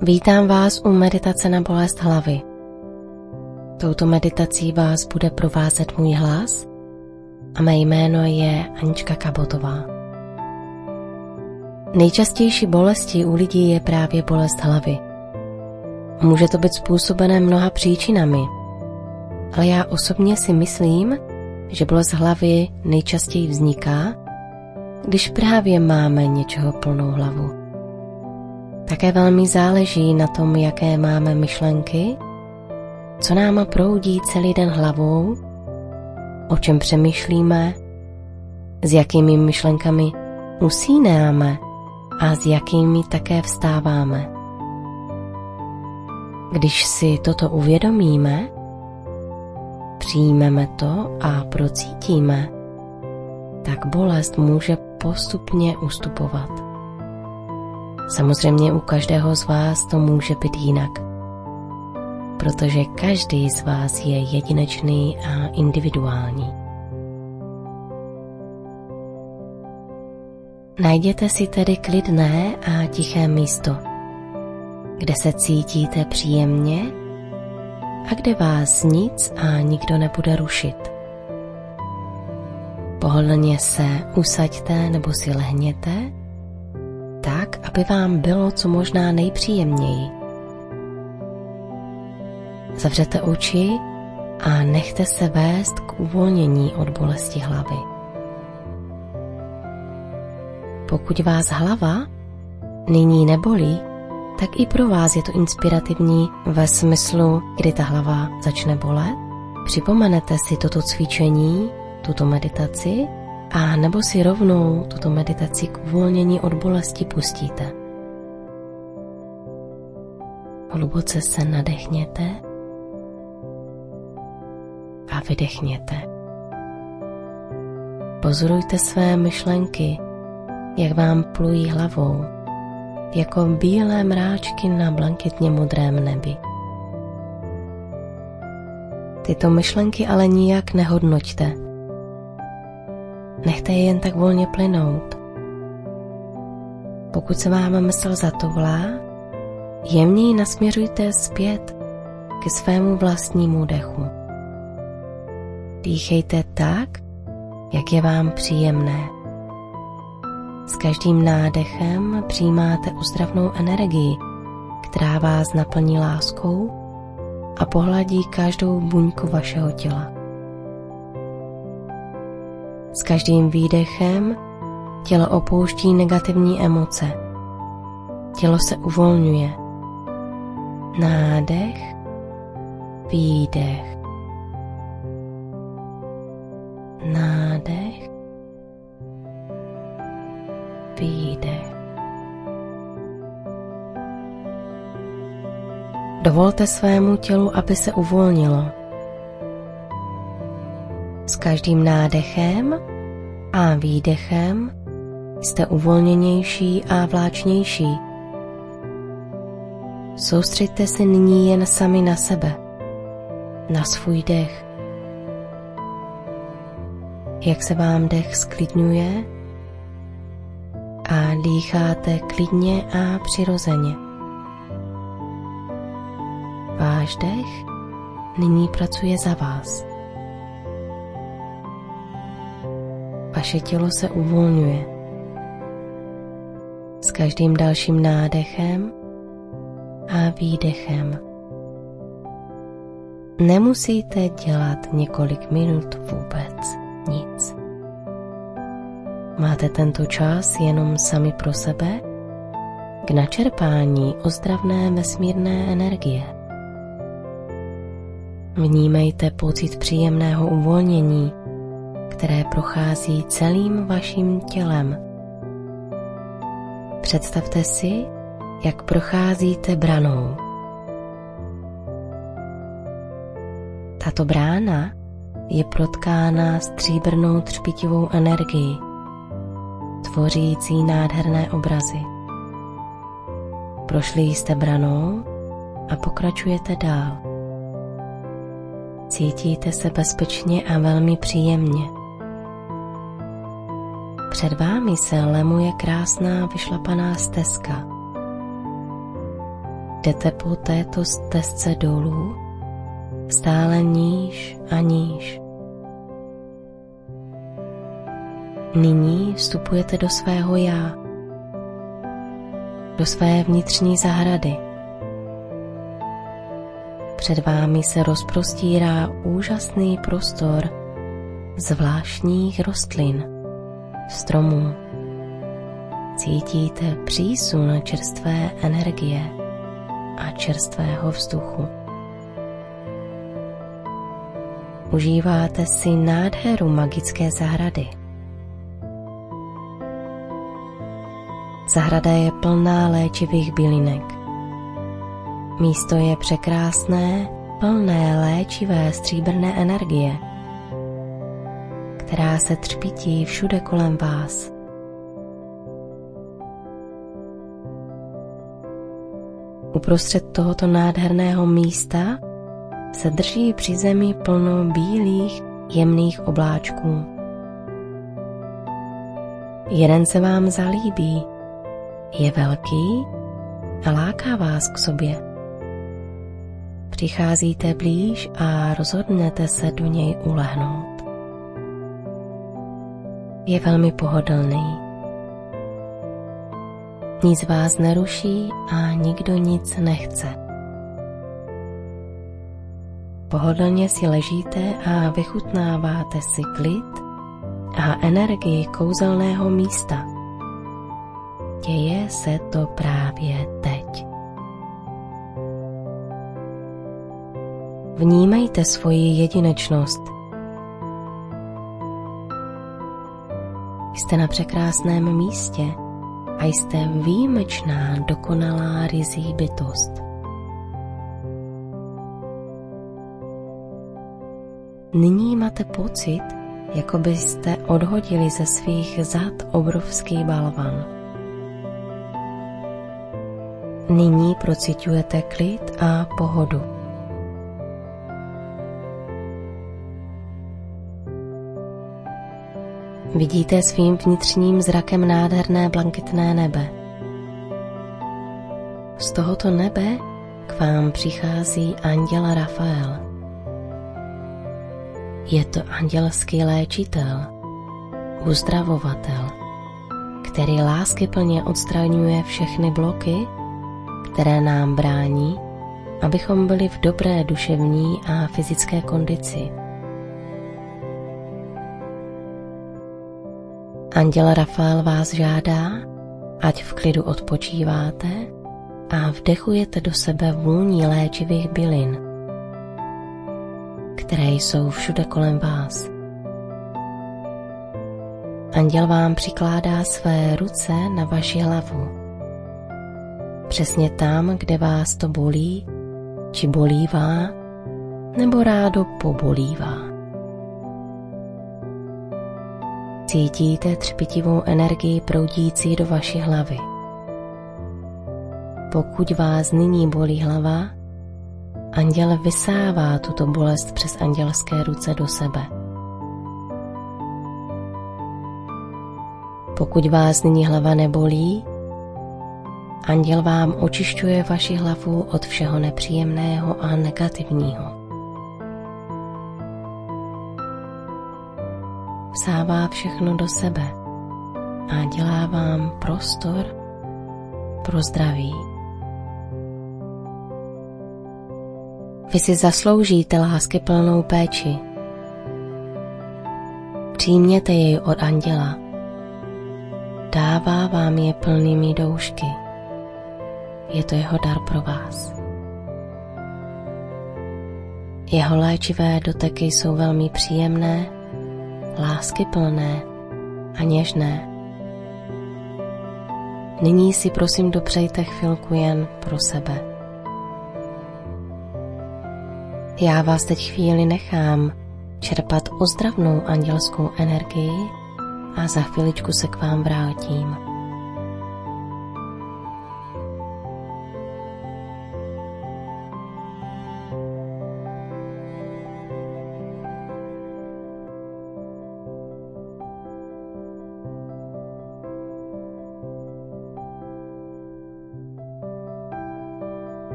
Vítám vás u meditace na bolest hlavy. Touto meditací vás bude provázet můj hlas a mé jméno je Anička Kabotová. Nejčastější bolestí u lidí je právě bolest hlavy. Může to být způsobené mnoha příčinami, ale já osobně si myslím, že bolest hlavy nejčastěji vzniká, když právě máme něčeho plnou hlavu. Také velmi záleží na tom, jaké máme myšlenky, co nám proudí celý den hlavou, o čem přemýšlíme, s jakými myšlenkami usínáme a s jakými také vstáváme. Když si toto uvědomíme, přijmeme to a procítíme, tak bolest může postupně ustupovat. Samozřejmě u každého z vás to může být jinak, protože každý z vás je jedinečný a individuální. Najděte si tedy klidné a tiché místo, kde se cítíte příjemně a kde vás nic a nikdo nebude rušit. Pohodlně se usaďte nebo si lehněte, tak, aby vám bylo co možná nejpříjemněji. Zavřete oči a nechte se vést k uvolnění od bolesti hlavy. Pokud vás hlava nyní nebolí, tak i pro vás je to inspirativní ve smyslu, kdy ta hlava začne bolet. Připomenete si toto cvičení, tuto meditaci, a nebo si rovnou tuto meditaci k uvolnění od bolesti pustíte. Hluboce se nadechněte a vydechněte. Pozorujte své myšlenky, jak vám plují hlavou, jako bílé mráčky na blanketně modrém nebi. Tyto myšlenky ale nijak nehodnoťte. Nechte je jen tak volně plynout. Pokud se vám mysl zatoulá, jemně ji nasměřujte zpět ke svému vlastnímu dechu. Dýchejte tak, jak je vám příjemné. S každým nádechem přijímáte ozdravnou energii, která vás naplní láskou a pohladí každou buňku vašeho těla. S každým výdechem tělo opouští negativní emoce. Tělo se uvolňuje. Nádech, výdech. Nádech, výdech. Dovolte svému tělu, aby se uvolnilo. S každým nádechem a výdechem jste uvolněnější a vláčnější. Soustřeďte se nyní jen sami na sebe, na svůj dech. Jak se vám dech zklidňuje a dýcháte klidně a přirozeně. Váš dech nyní pracuje za vás. Vaše tělo se uvolňuje. S každým dalším nádechem a výdechem. Nemusíte dělat několik minut vůbec nic. Máte tento čas jenom sami pro sebe k načerpání ozdravné vesmírné energie. Vnímejte pocit příjemného uvolnění, které prochází celým vaším tělem. Představte si, jak procházíte branou. Tato brána je protkána stříbrnou třpitivou energií, tvořící nádherné obrazy. Prošli jste branou a pokračujete dál. Cítíte se bezpečně a velmi příjemně. Před vámi se lemuje krásná vyšlapaná stezka. jdete po této stezce dolů, stále níž a níž. Nyní vstupujete do svého já, do své vnitřní zahrady. Před vámi se rozprostírá úžasný prostor zvláštních rostlin, stromů. Cítíte přísun čerstvé energie a čerstvého vzduchu. Užíváte si nádheru magické zahrady. Zahrada je plná léčivých bylinek. Místo je překrásné, plné léčivé stříbrné energie, která se třpytí všude kolem vás. Uprostřed tohoto nádherného místa se drží při zemi plno bílých, jemných obláčků. Jeden se vám zalíbí, je velký a láká vás k sobě. Přicházíte blíž a rozhodnete se do něj ulehnout. Je velmi pohodlný. Nic vás neruší a nikdo nic nechce. Pohodlně si ležíte a vychutnáváte si klid a energii kouzelného místa. Děje se to právě teď. Vnímejte svoji jedinečnost. Jste na překrásném místě a jste výjimečná, dokonalá ryzí bytost. Nyní máte pocit, jako byste odhodili ze svých zad obrovský balvan. Nyní pociťujete klid a pohodu. Vidíte svým vnitřním zrakem nádherné blanketné nebe. Z tohoto nebe k vám přichází anděl Rafael. Je to andělský léčitel, uzdravovatel, který láskyplně odstraňuje všechny bloky, které nám brání, abychom byli v dobré duševní a fyzické kondici. Anděl Rafael vás žádá, ať v klidu odpočíváte a vdechujete do sebe vůni léčivých bylin, které jsou všude kolem vás. Anděl vám přikládá své ruce na vaši hlavu. Přesně tam, kde vás to bolí, či bolívá, nebo rádo pobolívá. Cítíte třpitivou energii proudící do vaší hlavy. Pokud vás nyní bolí hlava, anděl vysává tuto bolest přes andělské ruce do sebe. Pokud vás nyní hlava nebolí, anděl vám očišťuje vaši hlavu od všeho nepříjemného a negativního. Vsává všechno do sebe a dělá vám prostor pro zdraví. Vy si zasloužíte láskyplnou péči. Přijměte jej od anděla. Dává vám je plnými doušky. Je to jeho dar pro vás. Jeho léčivé doteky jsou velmi příjemné, láskyplné a něžné. Nyní si prosím dopřejte chvilku jen pro sebe. Já vás teď chvíli nechám čerpat ozdravnou andělskou energii a za chviličku se k vám vrátím.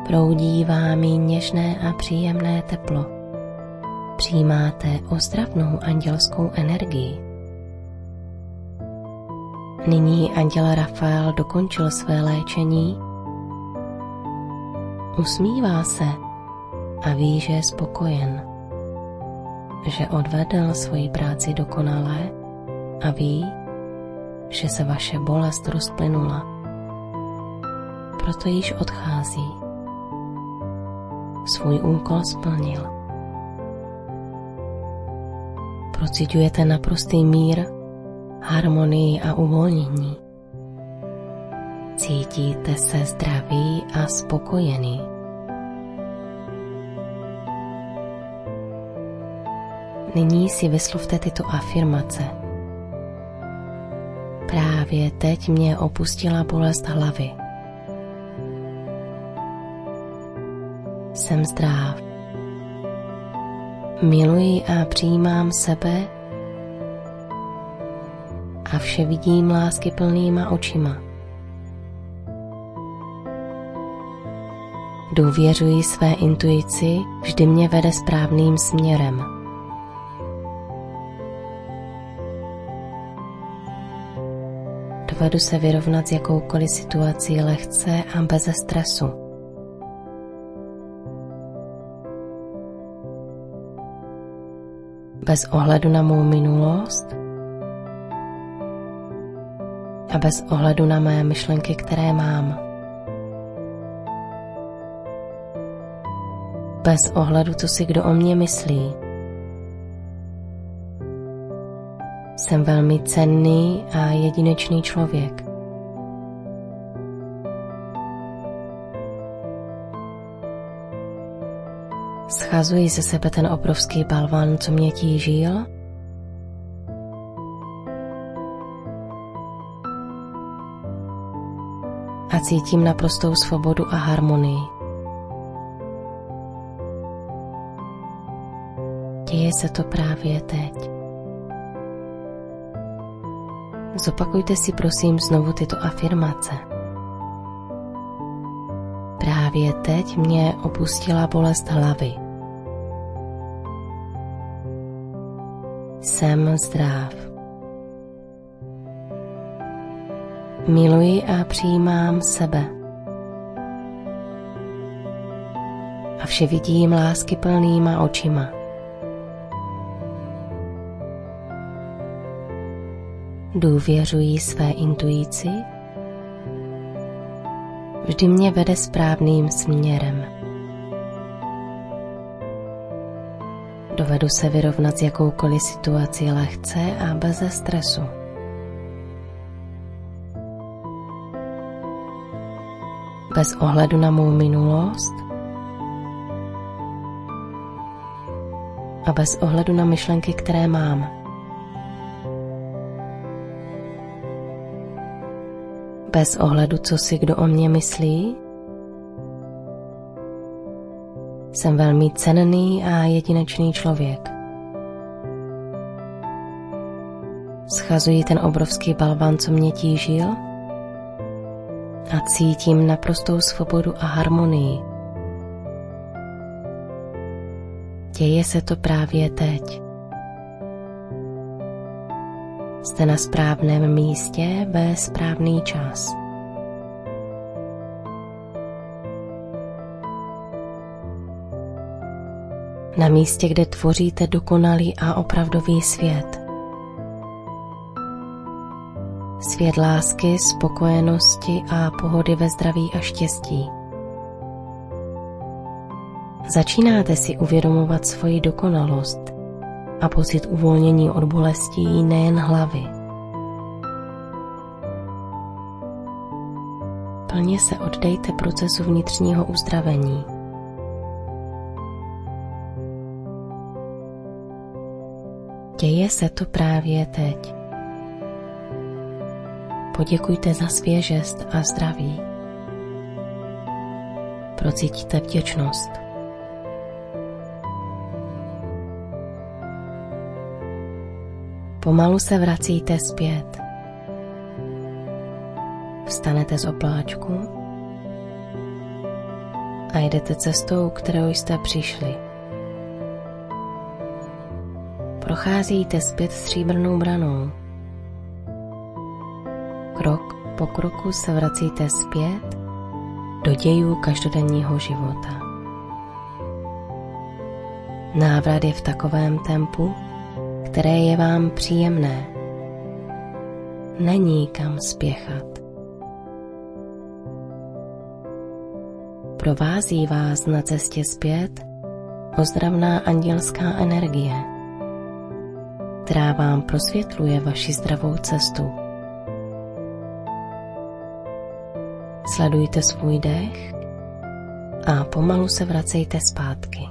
Proudí vámi něžné a příjemné teplo. Přijímáte ozdravnou andělskou energii. Nyní anděl Rafael dokončil své léčení. Usmívá se a ví, že je spokojen, že odvedl svoji práci dokonale a ví, že se vaše bolest rozplynula. Proto již odchází. Svůj úkol splnil. Pociťujete naprostý mír, harmonii a uvolnění. Cítíte se zdraví a spokojený. Nyní si vyslovte tyto afirmace. Právě teď mě opustila bolest hlavy. Jsem zdrav. Miluji a přijímám sebe a vše vidím láskyplnýma očima. Důvěřuji své intuici, vždy mě vede správným směrem. Dovedu se vyrovnat s jakoukoliv situací lehce a beze stresu. Bez ohledu na mou minulost a bez ohledu na mé myšlenky, které mám. Bez ohledu, co si kdo o mně myslí. Jsem velmi cenný a jedinečný člověk. Schazuji ze sebe ten obrovský balvan, co mě tížil, a cítím naprostou svobodu a harmonii. Děje se to právě teď. Zopakujte si prosím znovu tyto afirmace. Právě teď mě opustila bolest hlavy. Jsem zdrav. Miluji a přijímám sebe. A vše vidím láskyplnýma očima. Důvěřuji své intuici, vždy mě vede správným směrem. Dovedu se vyrovnat s jakoukoliv situací lehce a beze stresu. Bez ohledu na mou minulost a bez ohledu na myšlenky, které mám. Bez ohledu, co si kdo o mně myslí, jsem velmi cenný a jedinečný člověk. Schazuji ten obrovský balvan, co mě tížil, a cítím naprostou svobodu a harmonii. Děje se to právě teď. Jste na správném místě ve správný čas. Na místě, kde tvoříte dokonalý a opravdový svět. Svět lásky, spokojenosti a pohody ve zdraví a štěstí. Začínáte si uvědomovat svoji dokonalost a pocit uvolnění od bolestí nejen hlavy. Plně se oddejte procesu vnitřního uzdravení. Děje se to právě teď. Poděkujte za svěžest a zdraví. Procítíte vděčnost. Pomalu se vracíte zpět. Vstanete z obláčku a jdete cestou, kterou jste přišli. Procházíte zpět stříbrnou branou. Krok po kroku se vracíte zpět do dějů každodenního života. Návrat je v takovém tempu, které je vám příjemné. Není kam spěchat. Provází vás na cestě zpět ozdravná andělská energie, která vám prosvětluje vaši zdravou cestu. Sledujte svůj dech a pomalu se vracejte zpátky.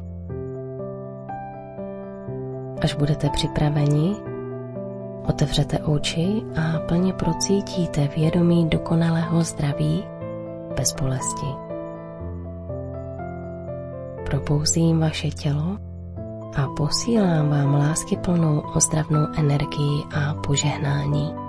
Až budete připraveni, otevřete oči a plně procítíte vědomí dokonalého zdraví bez bolesti. Probouzím vaše tělo a posílám vám láskyplnou ozdravnou energii a požehnání.